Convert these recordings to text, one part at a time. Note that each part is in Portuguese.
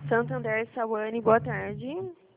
Santander, Sawane, boa tarde.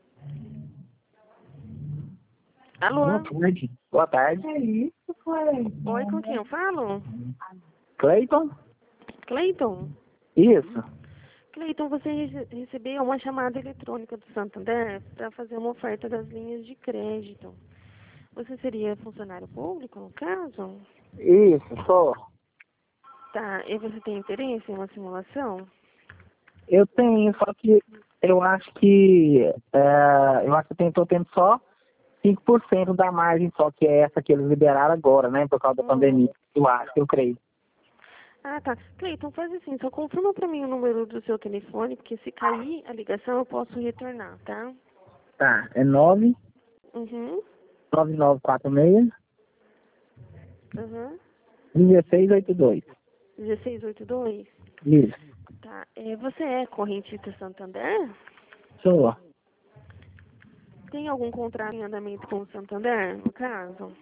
Alô? Boa tarde. Boa tarde. Oi, com quem eu falo? Cleiton? Cleiton? Isso. Cleiton, você recebeu uma chamada eletrônica do Santander para fazer uma oferta das linhas de crédito. Você seria funcionário público, no caso? Isso, sou. Tá, e você tem interesse em uma simulação? Eu tenho, só que eu acho que eu tô tendo só 5% da margem só, que é essa que eles liberaram agora, né? Por causa da pandemia. Eu acho, eu creio. Ah, tá. Cleiton, faz assim, só confirma para mim o número do seu telefone, porque se cair a ligação eu posso retornar, tá? Tá, é 9 Uhum. 9946 Uhum. 1682. 1682? Isso. Tá. Você é correntista Santander? Sou. Tem algum contrato em andamento com o Santander, no caso?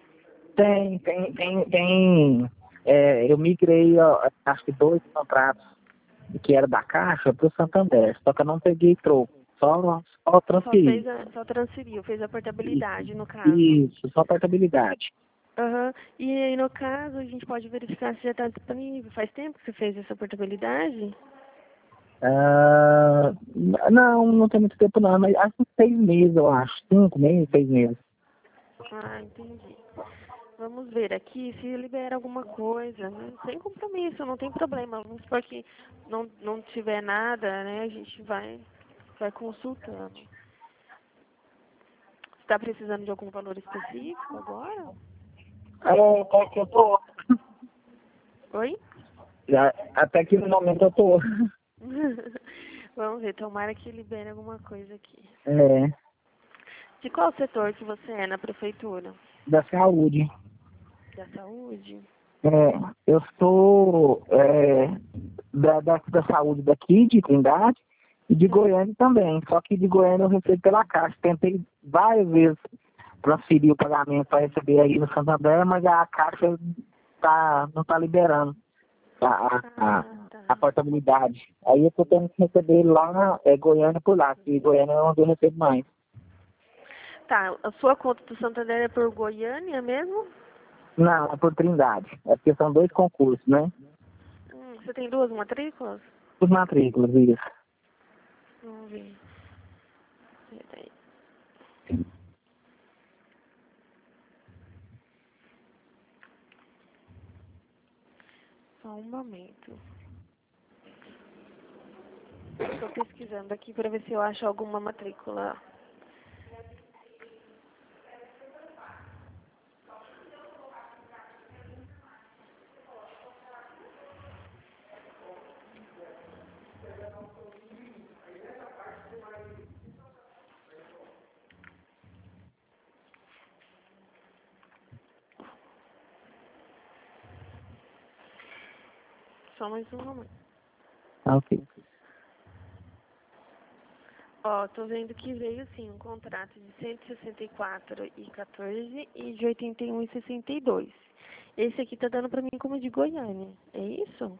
Tem. Eu migrei, ó, acho que 2 contratos que era da Caixa para o Santander, só que eu não peguei troco, só transferi. Só transferiu, fez a portabilidade, no caso. Isso, só portabilidade. Aham. E aí, no caso, a gente pode verificar se já está disponível. Faz tempo que você fez essa portabilidade? Ah, não tem muito tempo não, mas acho que 6 meses, eu acho. 5 meses, 6 meses. Ah, entendi. Vamos ver aqui se libera alguma coisa, né? Sem compromisso, não tem problema. Vamos supor que não tiver nada, né? A gente vai consultando. Você está precisando de algum valor específico agora? Até que eu tô. Oi? Até que no momento eu tô. Vamos ver, tomara que libere alguma coisa aqui. É, De qual setor que você é na prefeitura? da saúde. Da saúde? Eu sou da saúde daqui, de Trindade, e de Goiânia também. Só que de Goiânia eu recebo pela Caixa. Tentei várias vezes transferir o pagamento para receber aí no Santander, mas a Caixa não está liberando a portabilidade. Aí eu tô tendo que receber lá na Goiânia por lá, que Goiânia é onde eu recebo mais. Tá, a sua conta do Santander é por Goiânia mesmo? Não, é por Trindade. É porque são 2 concursos, né? Você tem 2 matrículas? Os matrículas, isso. Vamos ver. Peraí. Só um momento. Estou pesquisando aqui para ver se eu acho alguma matrícula. Só mais um momento. Ok. Ó, tô vendo que veio sim um contrato de 164,14 e de 81,62. Esse aqui tá dando pra mim como de Goiânia, é isso?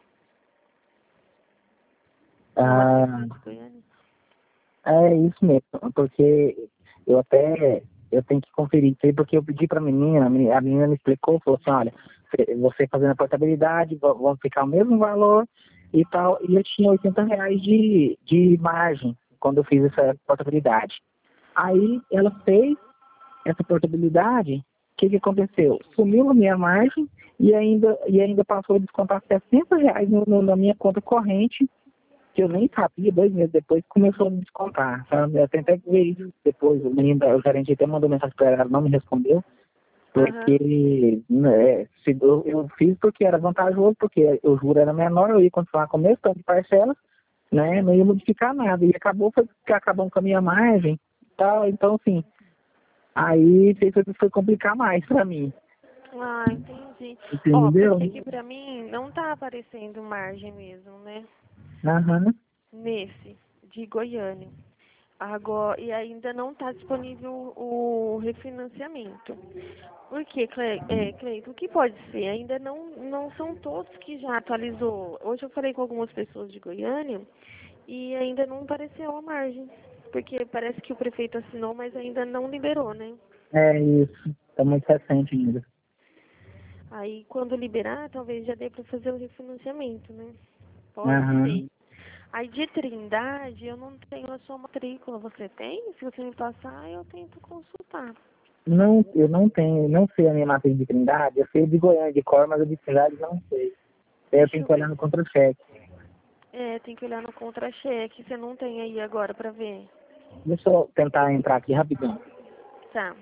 Uma matrícula de Goiânia? É isso mesmo, porque eu tenho que conferir isso aí, porque eu pedi para a menina me explicou, falou assim, olha, você fazendo a portabilidade, vão ficar o mesmo valor e tal, e eu tinha R$ 80 de margem quando eu fiz essa portabilidade. Aí ela fez essa portabilidade, o que aconteceu? Sumiu a minha margem e ainda passou a descontar R$ 60 na minha conta corrente, que eu nem sabia, 2 meses depois começou a me descontar, sabe? Eu tentei ver isso depois, o gerente até mandou mensagem para ela, ela não me respondeu, porque eu fiz porque era vantajoso, porque o juro era menor, eu ia continuar com o mesmo tanto de parcelas, né? Não ia modificar nada, e acabou com a minha margem e tal, então assim, aí foi complicar mais para mim. Ah, entendi. Ó, Entendeu? porque aqui pra mim não tá aparecendo margem mesmo, né? Aham. Nesse, de Goiânia. Agora, e ainda não está disponível o refinanciamento. Por quê, Cleiton? O que pode ser? Ainda não são todos que já atualizou. Hoje eu falei com algumas pessoas de Goiânia e ainda não apareceu a margem. Porque parece que o prefeito assinou, mas ainda não liberou, né? É isso. Tá muito recente ainda. Aí quando liberar, talvez já dê para fazer o refinanciamento, né? Pode Aham. ser. Aí de Trindade, eu não tenho a sua matrícula. Você tem? Se você me passar, eu tento consultar. Não, eu não tenho, não sei a minha matriz de Trindade, eu sei de Goiânia de cor, mas a de Trindade não sei. Aí eu Deixa tenho eu que olhar ver. no contra-cheque. É, tem que olhar no contra-cheque. Você não tem aí agora pra ver. Deixa eu tentar entrar aqui rapidinho. Tá.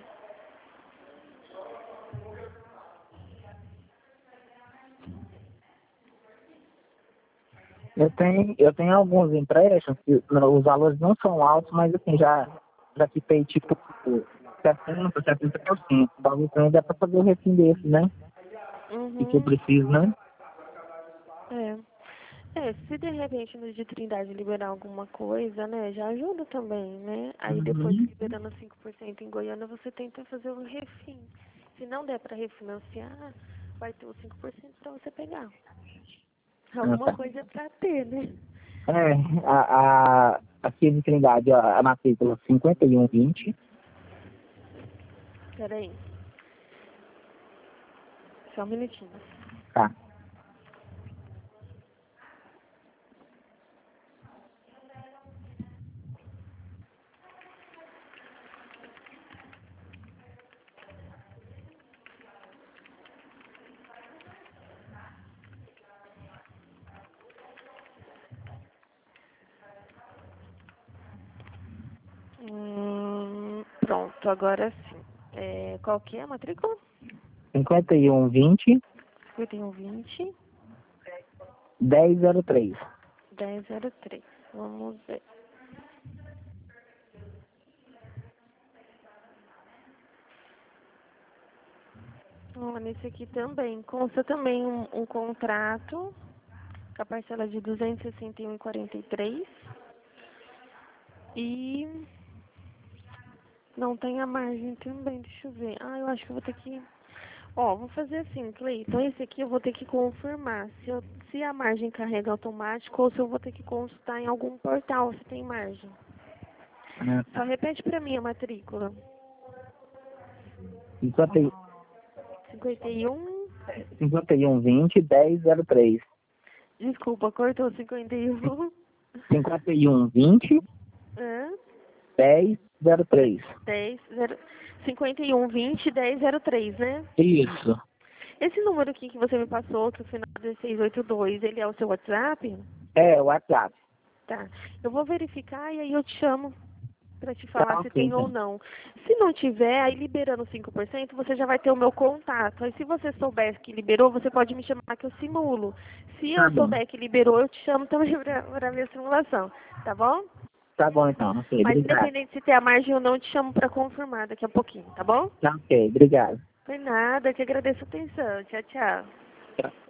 Eu tenho alguns empréstimos, que os valores não são altos, mas assim, já quitei tipo 70%, 70%. Talvez também dá para fazer o refim desse, né? E que eu Uhum. preciso, né? É. É, se de repente no de Trindade liberar alguma coisa, né, já ajuda também, né? Aí depois Uhum. liberando 5% em Goiânia, você tenta fazer o refim. Se não der pra refinanciar, vai ter os 5% pra você pegar. Ah, Alguma tá. coisa é pra ter, né? Aqui de Trindade, ó, a matrícula 5120. Peraí, só um minutinho. Tá. Pronto, agora sim. É, qual que é a matrícula? 5120 5120 1003. 1003. Vamos ver. Nesse aqui também. Consta também um contrato com a parcela de 261,43. E não tem a margem também, deixa eu ver. Ah, eu acho que eu vou ter que... Ó, vou fazer assim, Cleiton. Esse aqui eu vou ter que confirmar se a margem carrega automático ou se eu vou ter que consultar em algum portal se tem margem. Ah, Só tá. repete pra mim a matrícula. 50 51... 5120 1003. Desculpa, cortou 51. 5120 Hã? 1003. 10, 0, 5120 1003, né? Isso. Esse número aqui que você me passou, que é o final é 1682, ele é o seu WhatsApp? É, o WhatsApp. Tá. Eu vou verificar e aí eu te chamo pra te Tá, falar se ok, tem ou então. não. Se não tiver, aí liberando 5%, você já vai ter o meu contato. Aí se você souber que liberou, você pode me chamar que eu simulo. Se Tá eu bom. souber que liberou, eu te chamo também pra ver a simulação. Tá bom? Tá bom, então. Ok, Mas obrigado. independente se tem a margem ou não, eu te chamo pra confirmar daqui a pouquinho, tá bom? Tá, ok, obrigado. Foi nada, que agradeço a atenção. Tchau, tchau. Tchau.